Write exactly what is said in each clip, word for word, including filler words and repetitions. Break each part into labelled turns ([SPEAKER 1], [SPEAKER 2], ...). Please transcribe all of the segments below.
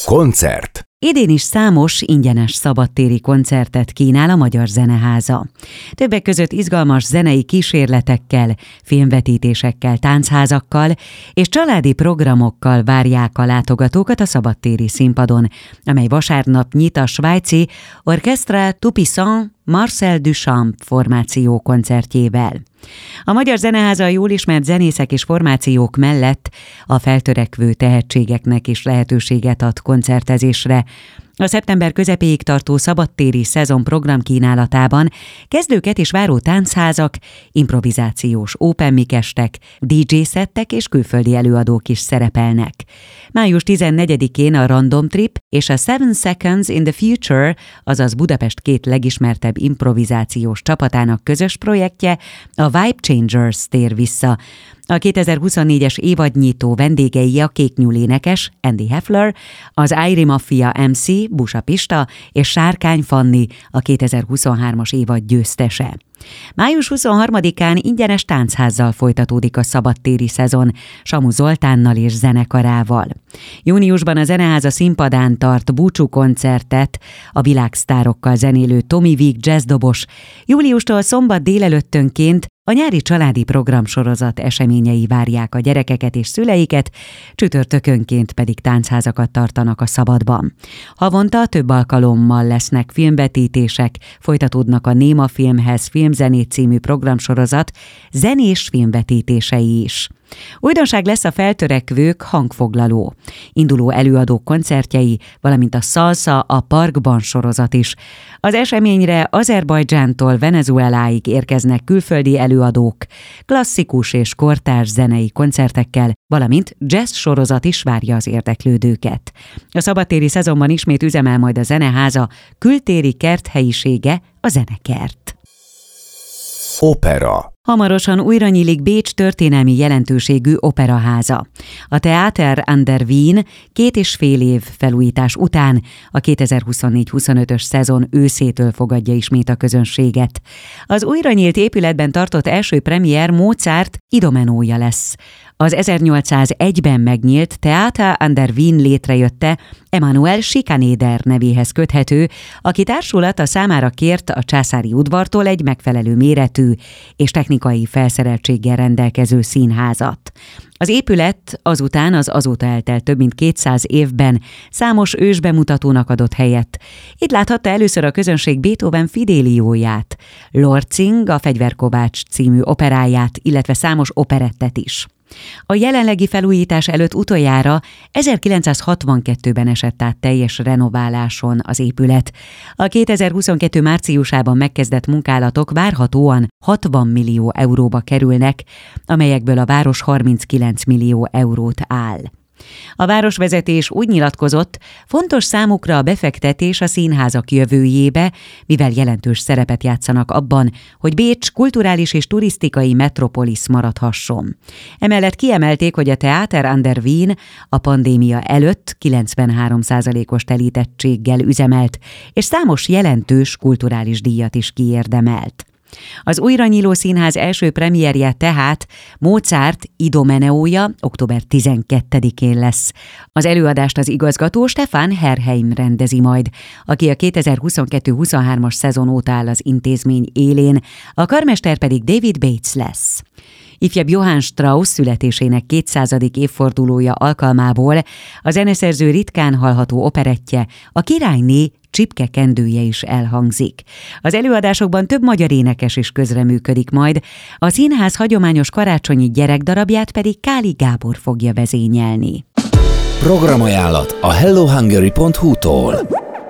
[SPEAKER 1] Koncert.
[SPEAKER 2] Idén is számos ingyenes szabadtéri koncertet kínál a Magyar Zeneháza. Többek között izgalmas zenei kísérletekkel, filmvetítésekkel, táncházakkal és családi programokkal várják a látogatókat a szabadtéri színpadon, amely vasárnap nyit a svájci Orchestre Tout-Puissant Marcel Duchamp formáció koncertjével. A Magyar Zeneháza a jól ismert zenészek és formációk mellett a feltörekvő tehetségeknek is lehetőséget ad koncertezésre. A szeptember közepéig tartó szabadtéri szezon programkínálatában kezdőket is váró táncházak, improvizációs open mic estek, dé dzsé szettek és külföldi előadók is szerepelnek. május tizennegyedikén a Random Trip és a Seven Seconds in the Future, azaz Budapest két legismertebb improvizációs csapatának közös projektje, a Vibe Changers tér vissza. A kétezer-huszonnégyes évadnyitó vendégei a Kéknyúl énekes Andy Heffler, az Airy Mafia em cé Busa Pista és Sárkány Fanni, a kétezer-huszonhármas évad győztese. május huszonharmadikán ingyenes tánchazzal folytatódik a szabadtéri szezon, Samu Zoltánnal és zenekarával. Júniusban a Zeneháza színpadán tart búcsú koncertet a világsztárokkal zenélő Tommy Wiig jazzdobos. Júliustól szombat délelőttönként a nyári családi programsorozat eseményei várják a gyerekeket és szüleiket, csütörtökönként pedig táncházakat tartanak a szabadban. Havonta több alkalommal lesznek filmvetítések, folytatódnak a Néma Filmhez Filmzenét című programsorozat zenés filmvetítései is. Újdonság lesz a feltörekvők hangfoglaló, induló előadók koncertjei, valamint a Salsa a Parkban sorozat is. Az eseményre Azerbajdzsántól Venezueláig érkeznek külföldi előadók, klasszikus és kortárs zenei koncertekkel, valamint jazz sorozat is várja az érdeklődőket. A szabadtéri szezonban ismét üzemel majd a Zeneháza kültéri kerthelyisége, a Zenekert.
[SPEAKER 1] Opera.
[SPEAKER 2] Hamarosan újra nyílik Bécs történelmi jelentőségű operaháza. A Theater an der Wien két és fél év felújítás után a kétezer-huszonnégy-huszonötös szezon őszétől fogadja ismét a közönséget. Az újra nyílt épületben tartott első premier Mozart Idomenója lesz. Az ezernyolcszázegyben megnyílt Theater an der Wien létrejötte Emanuel Schikaneder nevéhez köthető, aki társulat a számára kért a császári udvartól egy megfelelő méretű és technikai felszereltséggel rendelkező színházat. Az épület azután az azóta eltelt több mint kétszáz évben számos ősbemutatónak adott helyet. Itt láthatta először a közönség Beethoven Fidélióját, Lortzing a Fegyverkovács című operáját, illetve számos operettet is. A jelenlegi felújítás előtt utoljára ezerkilencszázhatvankettőben esett át teljes renováláson az épület. A kétezer-huszonkettő márciusában megkezdett munkálatok várhatóan hatvan millió euróba kerülnek, amelyekből a város harminckilenc millió eurót áll. A városvezetés úgy nyilatkozott, fontos számukra a befektetés a színházak jövőjébe, mivel jelentős szerepet játszanak abban, hogy Bécs kulturális és turisztikai metropolisz maradhasson. Emellett kiemelték, hogy a Theater an der Wien a pandémia előtt kilencvenhárom százalékos telítettséggel üzemelt, és számos jelentős kulturális díjat is kiérdemelt. Az újra nyíló színház első premierje tehát Mozart Idomeneója október tizenkettedikén lesz. Az előadást az igazgató Stefan Herheim rendezi majd, aki a kétezer-huszonkettő-huszonhármas szezon óta áll az intézmény élén, a karmester pedig David Bates lesz. Ifjabb Johann Strauss születésének kétszázadik évfordulója alkalmából a zeneszerző ritkán hallható operettje, a Királyné Csipke kendője is elhangzik. Az előadásokban több magyar énekes is közreműködik majd, a színház hagyományos karácsonyi gyerekdarabját pedig Káli Gábor fogja vezényelni.
[SPEAKER 1] Programajánlat a hello hungary pont hu-tól,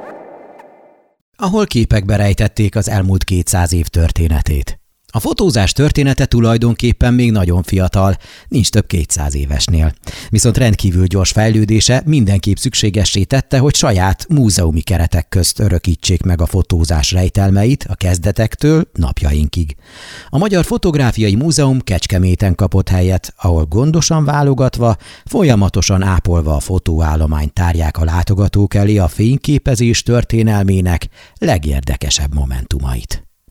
[SPEAKER 3] ahol képekbe rejtették az elmúlt kétszáz év történetét. A fotózás története tulajdonképpen még nagyon fiatal, nincs több kétszáz évesnél. Viszont rendkívül gyors fejlődése mindenképp szükségessé tette, hogy saját múzeumi keretek közt örökítsék meg a fotózás rejtelmeit a kezdetektől napjainkig. A Magyar Fotográfiai Múzeum Kecskeméten kapott helyet, ahol gondosan válogatva, folyamatosan ápolva a fotóállományt tárják a látogatók elé a fényképezés történelmének legérdekesebb momentumait.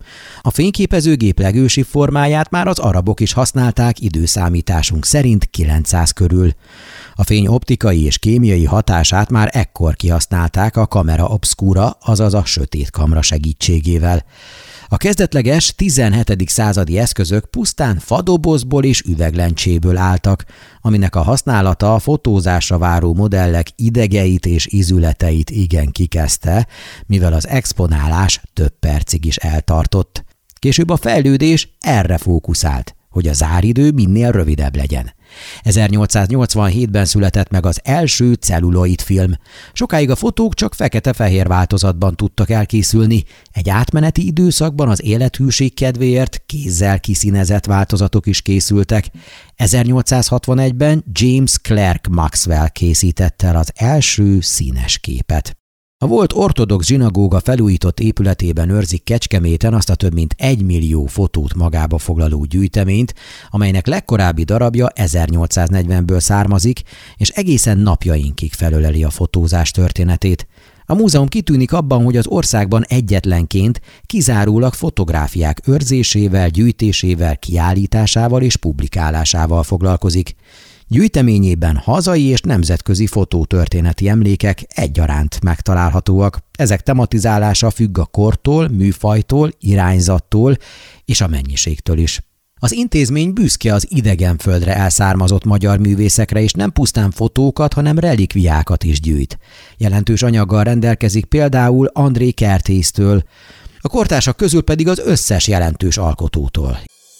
[SPEAKER 3] A fényképezőgép legősi formáját már az arabok is használták időszámításunk szerint kilencszáz körül. A fény optikai és kémiai hatását már ekkor kihasználták a kamera obscura, azaz a sötét kamra segítségével. A kezdetleges tizenhetedik századi eszközök pusztán fadobozból és üveglencséből álltak, aminek a használata a fotózásra váró modellek idegeit és izületeit igen kikezdte, mivel az exponálás több percig is eltartott. Később a fejlődés erre fókuszált, hogy a záridő minél rövidebb legyen. ezernyolcszáznyolcvanhétben született meg az első celluloid film. Sokáig a fotók csak fekete-fehér változatban tudtak elkészülni, egy átmeneti időszakban az élethűség kedvéért kézzel kiszínezett változatok is készültek. ezernyolcszázhatvanegyben James Clerk Maxwell készítette el az első színes képet. A volt ortodox zsinagóga felújított épületében őrzik Kecskeméten azt a több mint egymillió fotót magába foglaló gyűjteményt, amelynek legkorábbi darabja ezernyolcszáznegyvenből származik, és egészen napjainkig felöleli a fotózás történetét. A múzeum kitűnik abban, hogy az országban egyetlenként kizárólag fotográfiák őrzésével, gyűjtésével, kiállításával és publikálásával foglalkozik. Gyűjteményében hazai és nemzetközi fotótörténeti emlékek egyaránt megtalálhatóak. Ezek tematizálása függ a kortól, műfajtól, irányzattól és a mennyiségtől is. Az intézmény büszke az idegenföldre elszármazott magyar művészekre, és nem pusztán fotókat, hanem relikviákat is gyűjt. Jelentős anyaggal rendelkezik például André Kertésztől, a kortársak közül pedig az összes jelentős alkotótól.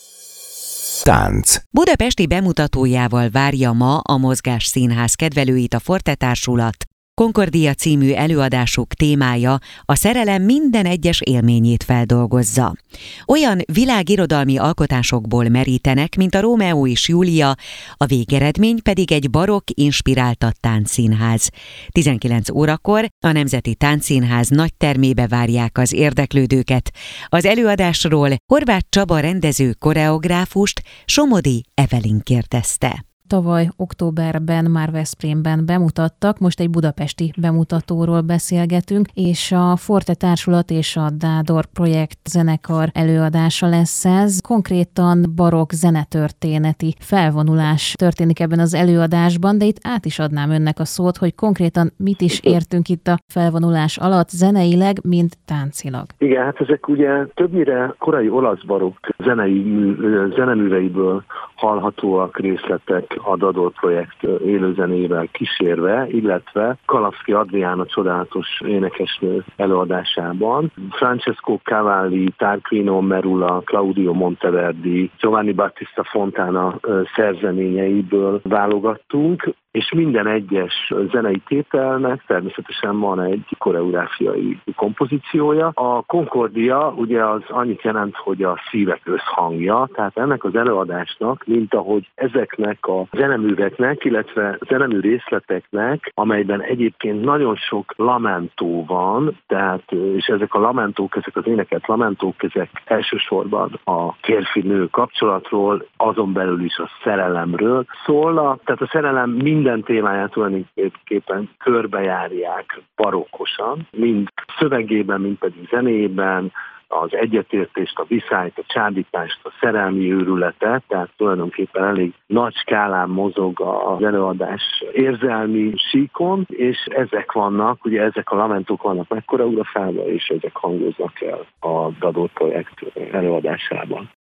[SPEAKER 1] Tánc.
[SPEAKER 2] Budapesti bemutatójával várja ma a Mozgás Színház kedvelőit a Forte Társulat. Concordia című előadásuk témája a szerelem minden egyes élményét feldolgozza. Olyan világirodalmi alkotásokból merítenek, mint a Rómeó és Júlia, a végeredmény pedig egy barokk inspiráltat táncszínház. tizenkilenc órakor a Nemzeti Táncszínház nagy termébe várják az érdeklődőket. Az előadásról Horváth Csaba rendező koreográfust Somodi Evelyn kérdezte.
[SPEAKER 4] Tavaly októberben már Veszprémben bemutattak, most egy budapesti bemutatóról beszélgetünk, és a Forte Társulat és a Dádor Projekt zenekar előadása lesz ez. Konkrétan barokk zenetörténeti felvonulás történik ebben az előadásban, de itt át is adnám önnek a szót, hogy konkrétan mit is értünk itt a felvonulás alatt zeneileg, mint táncilag.
[SPEAKER 5] Igen, hát ezek ugye többnyire korai olasz barokk zenei mű, zeneműveiből hallhatóak részletek a Dádor Projekt élőzenével kísérve, illetve Kalavszky Adriána csodálatos énekesnő előadásában. Francesco Cavalli, Tarquino Merula, Claudio Monteverdi, Giovanni Battista Fontana szerzeményeiből válogattunk, és minden egyes zenei tételnek természetesen van egy koreográfiai kompozíciója. A Concordia ugye az annyit jelent, hogy a szívek összhangja, tehát ennek az előadásnak, mint ahogy ezeknek a zeneműveknek, illetve zenemű részleteknek, amelyben egyébként nagyon sok lamentó van, tehát, és ezek a lamentók, ezek az énekelt lamentók, ezek elsősorban a férfi-nő kapcsolatról, azon belül is a szerelemről szólnak, tehát a szerelem mind minden témáját tulajdonképpen körbejárják barokkosan, mind szövegében, mind pedig zenében, az egyetértést, a viszályt, a csábítást, a szerelmi őrületet, tehát tulajdonképpen elég nagy skálán mozog az előadás érzelmi síkon, és ezek vannak, ugye ezek a lamentók vannak megkoreografálva, és ezek hangoznak el a Dádor Projekt előadásában.